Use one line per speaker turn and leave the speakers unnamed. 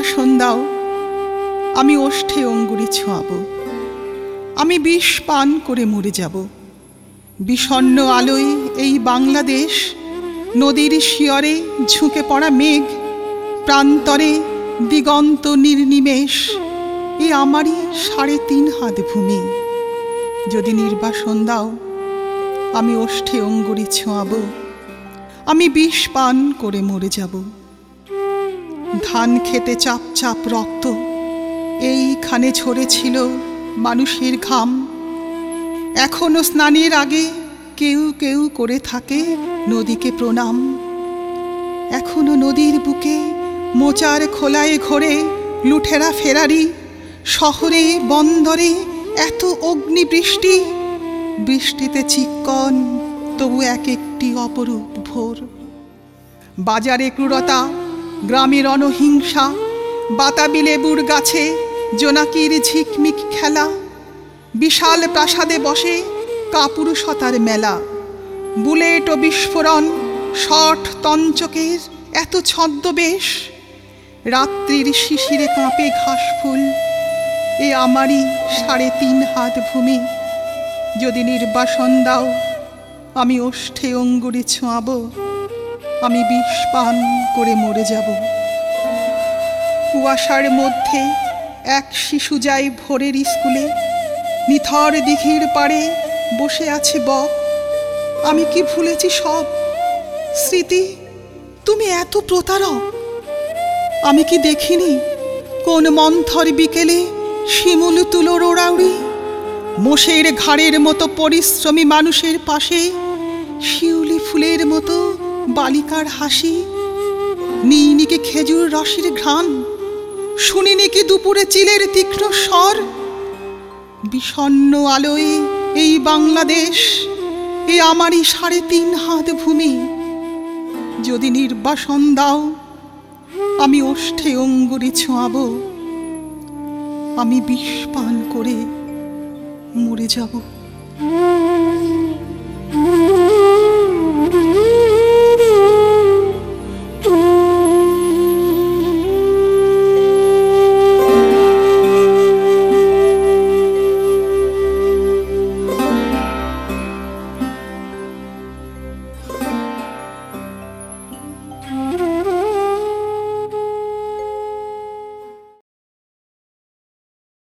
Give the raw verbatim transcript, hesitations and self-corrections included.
নির্বাসন দাও, আমি ওষ্ঠে অঙ্গুরি ছোঁয়াব। আমি বিষ পান করে মরে যাব। বিষণ্ণ আলোয় এই বাংলাদেশ, নদীর শিয়রে ঝুঁকে পড়া মেঘ, প্রান্তরে দিগন্ত নির্নিমেষ, এ আমারই সাড়ে তিন হাত ভূমি। যদি নির্বাসন দাও, আমি ওষ্ঠে অঙ্গুরি ছোঁয়াব। আমি বিষ পান করে মরে যাব। ধান খেতে চাপ চাপ রক্ত, এইখানে ঝরেছিল মানুষের ঘাম। এখনো স্নানের আগে কেউ কেউ করে থাকে নদীকে প্রণাম। এখনো নদীর বুকে মোচার খোলায় ঘোরে লুঠেরা ফেরারি। শহরে বন্দরে এত অগ্নিবৃষ্টি, বৃষ্টিতে চিক্কন তবু এক একটি অপরূপ ভোর। বাজারে ক্রূরতা, গ্রামে রণহিংসা, বাতাবি লেবুর গাছে জোনাকির ঝিকমিক খেলা। বিশাল প্রাসাদে বসে কাপুরুষতার মেলা। বুলেট ও বিস্ফোরণ, শট তঞ্চকের এত ছদ্মবেশ। রাত্রির শিশিরে কাঁপে ঘাসফুল, এ আমারই সাড়ে তিন হাত ভূমি। যদি নির্বাসন দাও, আমি ওষ্ঠে অঙ্গুরি ছোঁয়াব। আমি বিষ পান করে মরে যাব। কুয়াশার মধ্যে এক শিশু যায় ভোরের স্কুলে। নিথর দিঘির পাড়ে বসে আছে বক। আমি কি ভুলেছি সব স্মৃতি, তুমি এত প্রতারক। আমি কি দেখিনি কোন মন্থর বিকেলে শিমুল তুলোর ওড়াউড়ি। মোষের ঘাড়ের মতো পরিশ্রমী মানুষের পাশে শিউলি ফুলের মতো বালিকার হাসি। নিইনি কি খেজুর রসের ঘ্রাণ, শুনিনি কি দুপুরে চিলের তীক্ষ্ণ স্বর। বিষণ্ণ আলোয় এই বাংলাদেশ, এ আমারই সাড়ে তিন হাত ভূমি। যদি নির্বাসন দাও, আমি ওষ্ঠে অঙ্গুরি ছোঁয়াব। আমি বিষ পান করে মরে যাব।